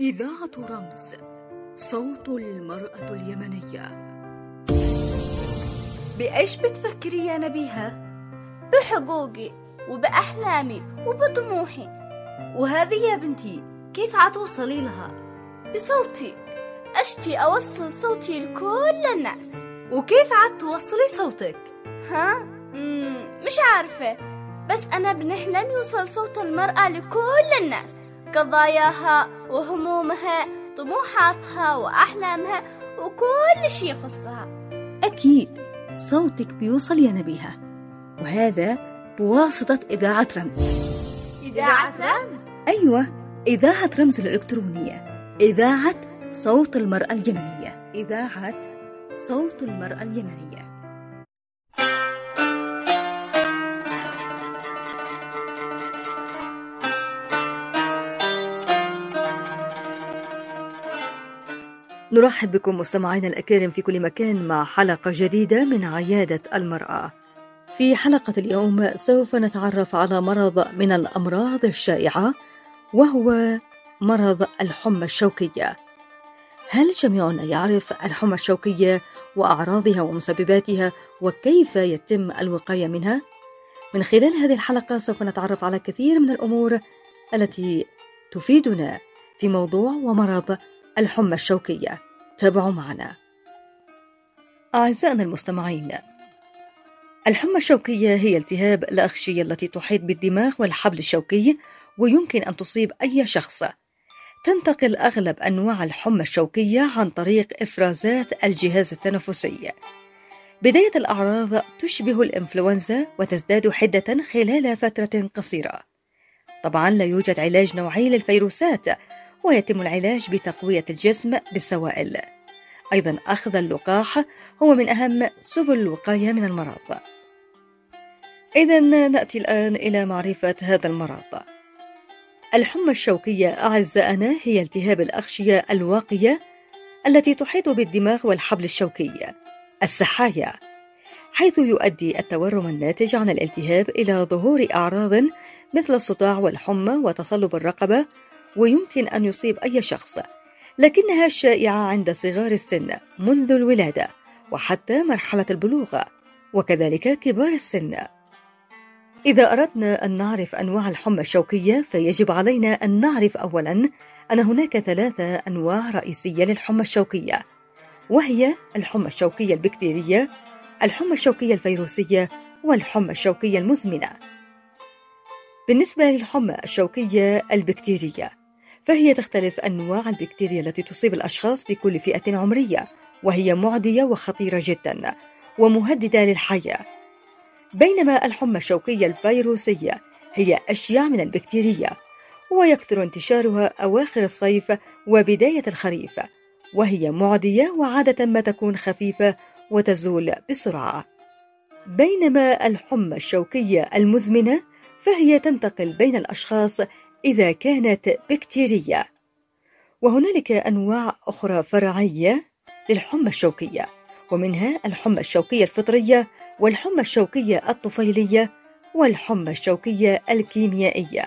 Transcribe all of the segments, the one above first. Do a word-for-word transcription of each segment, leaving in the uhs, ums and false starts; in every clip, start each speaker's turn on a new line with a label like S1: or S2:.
S1: إذاعة رمز، صوت المرأة اليمنية.
S2: بإيش بتفكري يا نبيهة؟
S3: بحقوقي وبأحلامي وبطموحي.
S2: وهذه يا بنتي كيف عتوصلي لها؟
S3: بصوتي، أشتي أوصل صوتي لكل الناس.
S2: وكيف عتوصلي صوتك؟
S3: ها؟ مم مش عارفة، بس أنا بنحلم يوصل صوت المرأة لكل الناس، قضاياها وهمومها، طموحاتها وأحلامها وكل شي يخصها.
S1: أكيد صوتك بيوصل يا نبيهة، وهذا بواسطة إذاعة رمز.
S3: إذاعة رمز؟
S1: أيوة، إذاعة رمز الإلكترونية، إذاعة صوت المرأة اليمنية، إذاعة صوت المرأة اليمنية. نرحب بكم مستمعينا الأكارم في كل مكان مع حلقة جديدة من عيادة المرأة. في حلقة اليوم سوف نتعرف على مرض من الأمراض الشائعة، وهو مرض الحمى الشوكية. هل جميعنا يعرف الحمى الشوكية وأعراضها ومسبباتها وكيف يتم الوقاية منها؟ من خلال هذه الحلقة سوف نتعرف على كثير من الأمور التي تفيدنا في موضوع ومرض الحمى الشوكية. تابعوا معنا. أعزائنا المستمعين، الحمى الشوكية هي التهاب الأغشية التي تحيط بالدماغ والحبل الشوكي، ويمكن أن تصيب أي شخص. تنتقل أغلب أنواع الحمى الشوكية عن طريق إفرازات الجهاز التنفسي. بداية الأعراض تشبه الإنفلونزا وتزداد حدة خلال فترة قصيرة. طبعا لا يوجد علاج نوعي للفيروسات، ويتم العلاج بتقوية الجسم بالسوائل. أيضا أخذ اللقاح هو من أهم سبل الوقاية من المرض. إذن نأتي الآن إلى معرفة هذا المرض. الحمى الشوكية أعزائنا هي التهاب الأغشية الواقية التي تحيط بالدماغ والحبل الشوكي، السحايا، حيث يؤدي التورم الناتج عن الالتهاب إلى ظهور أعراض مثل الصداع والحمى وتصلب الرقبة، ويمكن أن يصيب أي شخص، لكنها شائعة عند صغار السن منذ الولادة وحتى مرحلة البلوغ، وكذلك كبار السن. إذا أردنا أن نعرف أنواع الحمى الشوكية فيجب علينا أن نعرف أولا أن هناك ثلاثة أنواع رئيسية للحمى الشوكية، وهي الحمى الشوكية البكتيرية، الحمى الشوكية الفيروسية، والحمى الشوكية المزمنة. بالنسبة للحمى الشوكية البكتيرية فهي تختلف أنواع البكتيريا التي تصيب الأشخاص في كل فئة عمرية، وهي معدية وخطيرة جدا ومهددة للحياة. بينما الحمى الشوكية الفيروسية هي أشيع من البكتيرية، ويكثر انتشارها أواخر الصيف وبداية الخريف، وهي معدية وعادة ما تكون خفيفة وتزول بسرعة. بينما الحمى الشوكية المزمنة فهي تنتقل بين الأشخاص إذا كانت بكتيرية. وهنالك أنواع أخرى فرعية للحمى الشوكية، ومنها الحمى الشوكية الفطرية، والحمى الشوكية الطفيلية، والحمى الشوكية الكيميائية.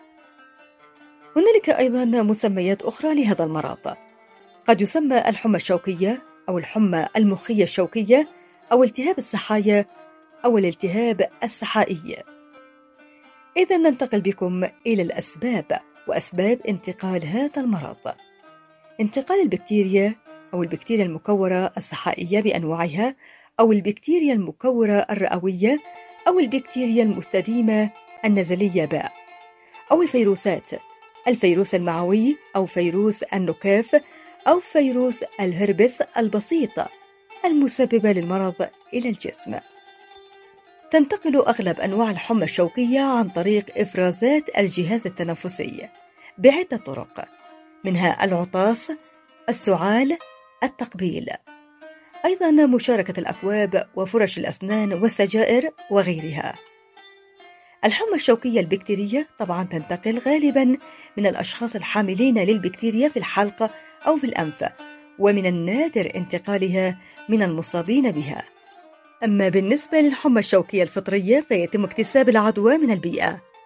S1: هنالك أيضا مسميات أخرى لهذا المرض. قد يسمى الحمى الشوكية أو الحمى المخية الشوكية أو التهاب السحايا أو الالتهاب السحائي. إذا ننتقل بكم إلى الأسباب وأسباب انتقال هذا المرض. انتقال البكتيريا أو البكتيريا المكورة السحائية بأنواعها، أو البكتيريا المكورة الرئوية، أو البكتيريا المستديمة النزلية باء، أو الفيروسات، الفيروس المعوي أو فيروس النكاف أو فيروس الهربس البسيط المسببة للمرض إلى الجسم. تنتقل أغلب أنواع الحمى الشوكية عن طريق إفرازات الجهاز التنفسي بعدة طرق، منها العطاس، السعال، التقبيل، أيضا مشاركة الأكواب وفرش الأسنان والسجائر وغيرها. الحمى الشوكية البكتيرية طبعا تنتقل غالبا من الأشخاص الحاملين للبكتيريا في الحلق أو في الأنف، ومن النادر انتقالها من المصابين بها. أما بالنسبة للحمى الشوكية الفطرية فيتم اكتساب العدوى من البيئة،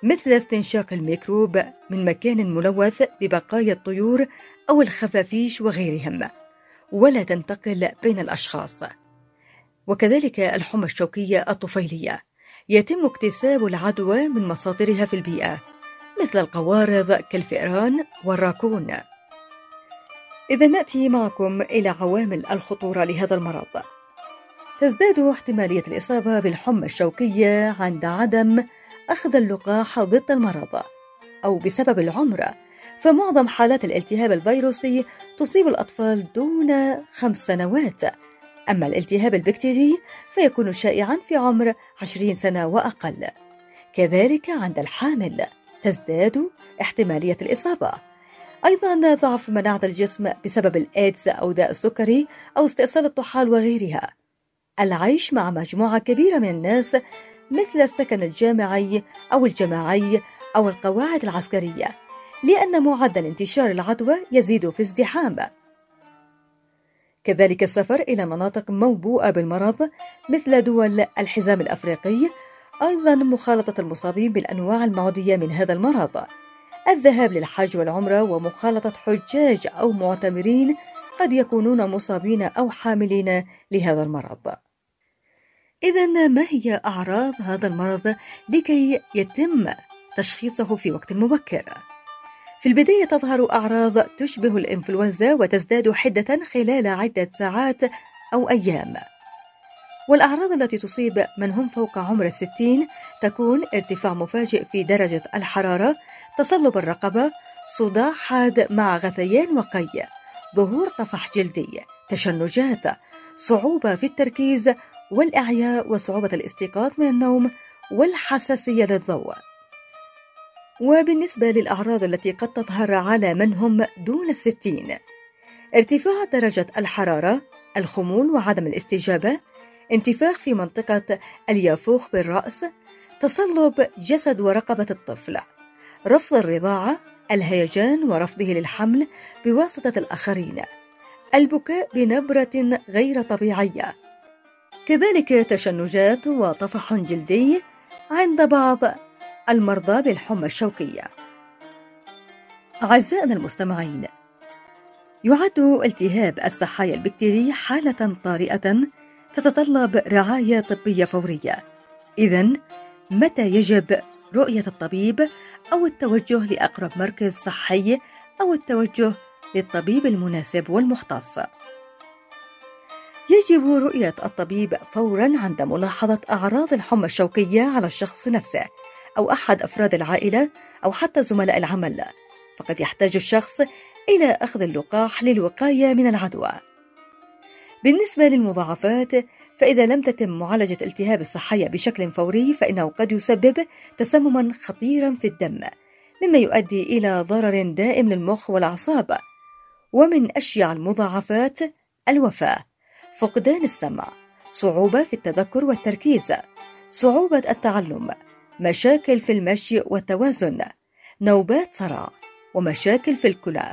S1: مثل استنشاق الميكروب من مكان ملوث ببقايا الطيور أو الخفافيش وغيرهم، ولا تنتقل بين الأشخاص. وكذلك الحمى الشوكية الطفيلية يتم اكتساب العدوى من مصادرها في البيئة مثل القوارض كالفئران والراكون. إذا نأتي معكم إلى عوامل الخطورة لهذا المرض. تزداد احتمالية الإصابة بالحمى الشوكية عند عدم أخذ اللقاح ضد المرض أو بسبب العمر، فمعظم حالات الالتهاب الفيروسي تصيب الأطفال دون خمس سنوات، أما الالتهاب البكتيري فيكون شائعا في عمر عشرين سنة وأقل. كذلك عند الحامل تزداد احتمالية الإصابة. أيضا ضعف مناعة الجسم بسبب الإيدز أو داء السكري أو استئصال الطحال وغيرها. العيش مع مجموعة كبيرة من الناس مثل السكن الجامعي أو الجماعي أو القواعد العسكرية، لأن معدل انتشار العدوى يزيد في ازدحام. كذلك السفر إلى مناطق موبوءة بالمرض مثل دول الحزام الأفريقي، أيضا مخالطة المصابين بالأنواع المعدية من هذا المرض، الذهاب للحج والعمرة ومخالطة حجاج أو معتمرين قد يكونون مصابين أو حاملين لهذا المرض. إذن ما هي أعراض هذا المرض لكي يتم تشخيصه في وقت مبكر؟ في البداية تظهر أعراض تشبه الإنفلونزا وتزداد حدة خلال عدة ساعات أو أيام. والأعراض التي تصيب من هم فوق عمر الستين تكون ارتفاع مفاجئ في درجة الحرارة، تصلب الرقبة، صداع حاد مع غثيان وقي، ظهور طفح جلدي، تشنجات، صعوبة في التركيز والإعياء وصعوبة الاستيقاظ من النوم والحساسية للضوء. وبالنسبة للأعراض التي قد تظهر على من هم دون الستين: ارتفاع درجة الحرارة، الخمول وعدم الاستجابة، انتفاخ في منطقة اليافوخ بالرأس، تصلب جسد ورقبة الطفل، رفض الرضاعة، الهيجان ورفضه للحمل بواسطة الآخرين، البكاء بنبرة غير طبيعية، كذلك تشنجات وطفح جلدي عند بعض المرضى بالحمى الشوكية. أعزائنا المستمعين، يعد التهاب السحايا البكتيري حالة طارئة تتطلب رعاية طبية فورية. إذن متى يجب رؤية الطبيب أو التوجه لأقرب مركز صحي أو التوجه للطبيب المناسب والمختص؟ يجب رؤية الطبيب فورا عند ملاحظة أعراض الحمى الشوكية على الشخص نفسه أو أحد أفراد العائلة أو حتى زملاء العمل، فقد يحتاج الشخص إلى أخذ اللقاح للوقاية من العدوى. بالنسبة للمضاعفات، فإذا لم تتم معالجة التهاب السحايا بشكل فوري فإنه قد يسبب تسمما خطيرا في الدم، مما يؤدي إلى ضرر دائم للمخ والأعصاب. ومن أشيع المضاعفات الوفاة، فقدان السمع، صعوبة في التذكر والتركيز، صعوبة التعلم، مشاكل في المشي والتوازن، نوبات صرع، ومشاكل في الكلى.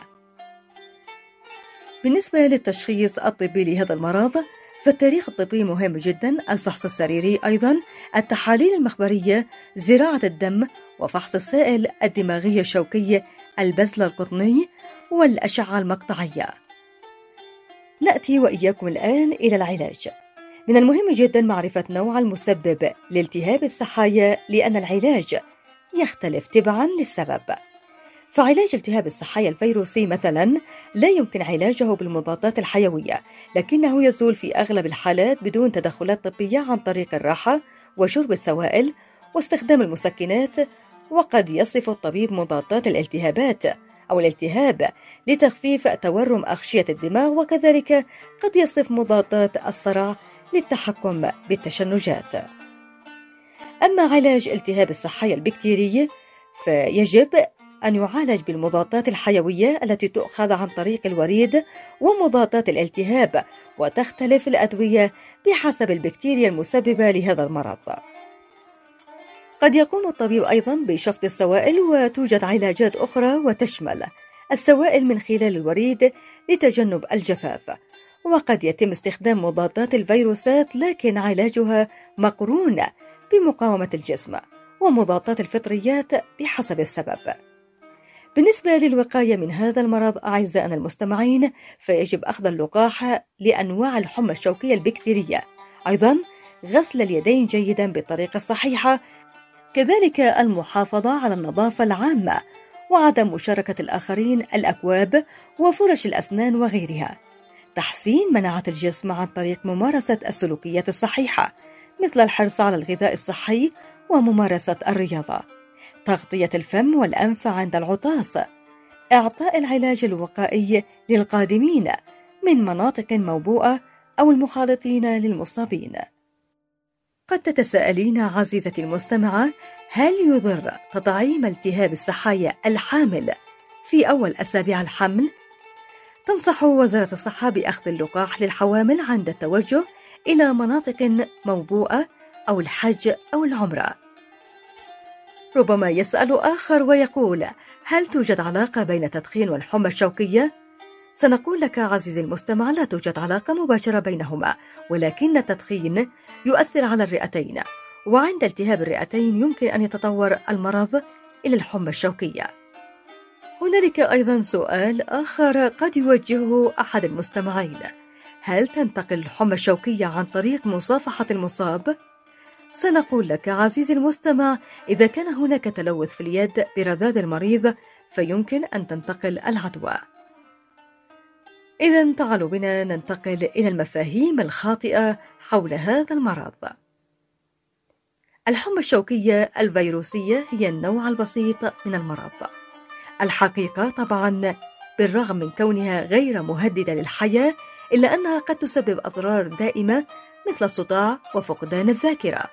S1: بالنسبة للتشخيص الطبي لهذا المرض، فالتاريخ الطبي مهم جدا، الفحص السريري أيضا، التحاليل المخبرية، زراعة الدم، وفحص السائل الدماغي الشوكي، البذل القطني، والأشعة المقطعية. نأتي وإياكم الآن إلى العلاج. من المهم جدا معرفة نوع المسبب لالتهاب السحايا، لأن العلاج يختلف تبعا للسبب. فعلاج التهاب السحايا الفيروسي مثلا لا يمكن علاجه بالمضادات الحيوية، لكنه يزول في أغلب الحالات بدون تدخلات طبية عن طريق الراحة وشرب السوائل واستخدام المسكنات. وقد يصف الطبيب مضادات الالتهابات أو الالتهاب لتخفيف تورم أغشية الدماغ، وكذلك قد يصف مضادات الصرع للتحكم بالتشنجات. أما علاج التهاب السحايا البكتيري فيجب أن يعالج بالمضادات الحيوية التي تؤخذ عن طريق الوريد ومضادات الالتهاب، وتختلف الأدوية بحسب البكتيريا المسببة لهذا المرض. قد يقوم الطبيب أيضا بشفط السوائل، وتوجد علاجات أخرى وتشمل السوائل من خلال الوريد لتجنب الجفاف. وقد يتم استخدام مضادات الفيروسات لكن علاجها مقرون بمقاومة الجسم، ومضادات الفطريات بحسب السبب. بالنسبة للوقاية من هذا المرض أعزائنا المستمعين، فيجب أخذ اللقاح لأنواع الحمى الشوكية البكتيرية، أيضا غسل اليدين جيدا بالطريقة الصحيحة، كذلك المحافظة على النظافة العامة وعدم مشاركة الآخرين الأكواب وفرش الأسنان وغيرها، تحسين مناعة الجسم عن طريق ممارسة السلوكيات الصحيحة مثل الحرص على الغذاء الصحي وممارسة الرياضة، تغطية الفم والأنف عند العطاس، إعطاء العلاج الوقائي للقادمين من مناطق موبوءة أو المخالطين للمصابين. قد تتساءلين عزيزتي المستمعة، هل يضر تطعيم التهاب السحايا الحامل في أول أسابيع الحمل؟ تنصح وزارة الصحة بأخذ اللقاح للحوامل عند التوجه إلى مناطق موبوءة أو الحج أو العمرة. ربما يسأل آخر ويقول: هل توجد علاقة بين التدخين والحمى الشوكية؟ سنقول لك عزيزي المستمع، لا توجد علاقة مباشرة بينهما، ولكن التدخين يؤثر على الرئتين، وعند التهاب الرئتين يمكن أن يتطور المرض إلى الحمى الشوكية. هنالك أيضا سؤال آخر قد يوجهه أحد المستمعين: هل تنتقل الحمى الشوكية عن طريق مصافحة المصاب؟ سنقول لك عزيزي المستمع، إذا كان هناك تلوث في اليد برذاذ المريض فيمكن أن تنتقل العدوى. إذن تعالوا بنا ننتقل إلى المفاهيم الخاطئة حول هذا المرض. الحمى الشوكية الفيروسية هي النوع البسيط من المرض. الحقيقة طبعا بالرغم من كونها غير مهددة للحياة، إلا أنها قد تسبب أضرار دائمة مثل الصداع وفقدان الذاكرة.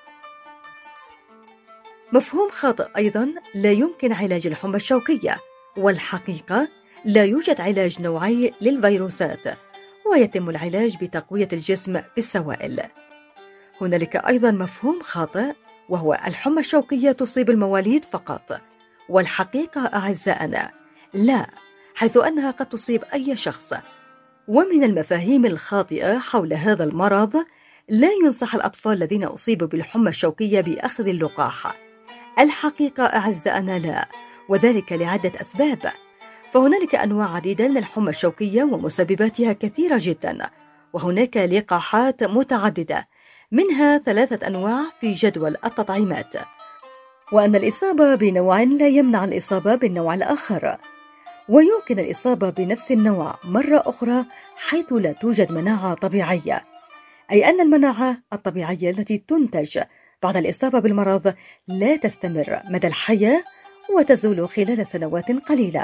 S1: مفهوم خاطئ أيضا: لا يمكن علاج الحمى الشوكية، والحقيقة لا يوجد علاج نوعي للفيروسات، ويتم العلاج بتقوية الجسم بالسوائل. هنالك أيضا مفهوم خاطئ، وهو الحمى الشوكية تصيب المواليد فقط، والحقيقة أعزائنا لا، حيث أنها قد تصيب أي شخص. ومن المفاهيم الخاطئة حول هذا المرض: لا ينصح الأطفال الذين أصيبوا بالحمى الشوكية بأخذ اللقاح. الحقيقة أعزائنا لا، وذلك لعدة أسباب. فهنالك أنواع عديدة من الحمى الشوكية ومسبباتها كثيرة جدا، وهناك لقاحات متعددة، منها ثلاثة أنواع في جدول التطعيمات، وأن الإصابة بنوع لا يمنع الإصابة بالنوع الآخر، ويمكن الإصابة بنفس النوع مرة أخرى حيث لا توجد مناعة طبيعية، أي أن المناعة الطبيعية التي تنتج بعد الإصابة بالمرض لا تستمر مدى الحياة وتزول خلال سنوات قليلة.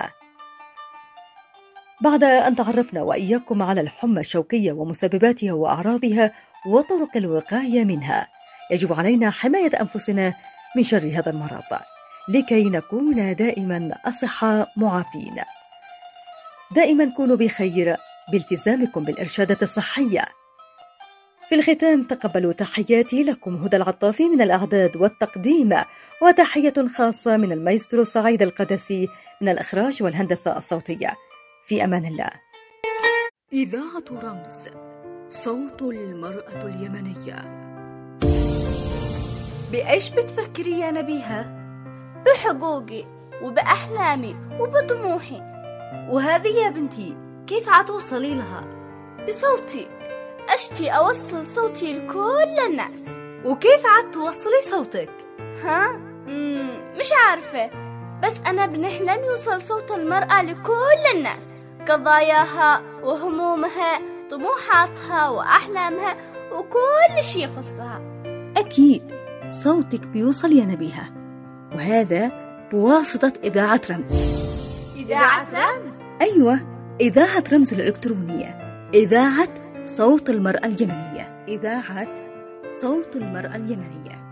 S1: بعد أن تعرفنا وإياكم على الحمى الشوكية ومسبباتها وأعراضها وطرق الوقاية منها، يجب علينا حماية أنفسنا من شر هذا المرض لكي نكون دائما أصحاء معافين. دائما كونوا بخير بالتزامكم بالإرشادات الصحية. في الختام تقبلوا تحياتي لكم هدى العطافي من الإعداد والتقديم، وتحية خاصة من المايسترو سعيد القدسي من الإخراج والهندسة الصوتية. في أمان الله. إذاعة رمز، صوت المرأة اليمنية.
S2: بإيش بتفكري يا نبيها؟
S3: بحقوقي وبأحلامي وبطموحي.
S2: وهذه يا بنتي كيف عتوصلي لها؟
S3: بصوتي، أشتي أوصل صوتي لكل الناس.
S2: وكيف عتوصلي صوتك؟
S3: ها؟ مم مش عارفة، بس أنا بنحلم يوصل صوت المرأة لكل الناس، قضاياها وهمومها، طموحاتها وأحلامها وكل شيء يخصها.
S2: أكيد صوتك بيوصل يا نبيها، وهذا بواسطة إذاعة رمز.
S3: إذاعة رمز؟
S2: أيوة، إذاعة رمز الإلكترونية، إذاعة صوت المرأة اليمنية، إذاعة صوت المرأة اليمنية.